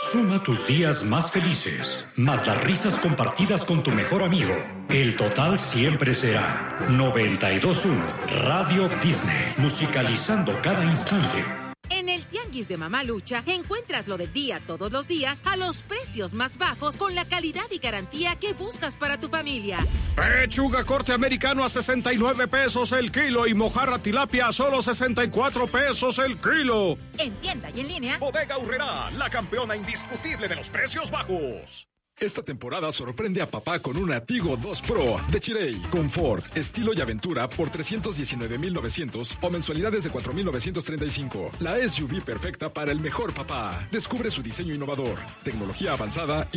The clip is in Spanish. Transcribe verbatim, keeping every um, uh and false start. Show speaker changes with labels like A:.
A: Suma tus días más felices, más las risas compartidas con tu mejor amigo. El total siempre será noventa y dos punto uno Radio Disney, musicalizando cada instante.
B: En el Tianguis de Mamalucha encuentras lo del día todos los días a los precios más bajos con la calidad y garantía que buscas para tu familia.
C: Pechuga corte americano a sesenta y nueve pesos el kilo y mojarra tilapia a solo sesenta y cuatro pesos el kilo.
B: En tienda y en línea.
D: Bodega Aurrerá, la campeona indiscutible de los precios bajos.
E: Esta temporada sorprende a papá con una Tigo dos Pro de Chirey. Confort, estilo y aventura por trescientos diecinueve mil novecientos o mensualidades de cuatro mil novecientos treinta y cinco. La S U V perfecta para el mejor papá. Descubre su diseño innovador, tecnología avanzada y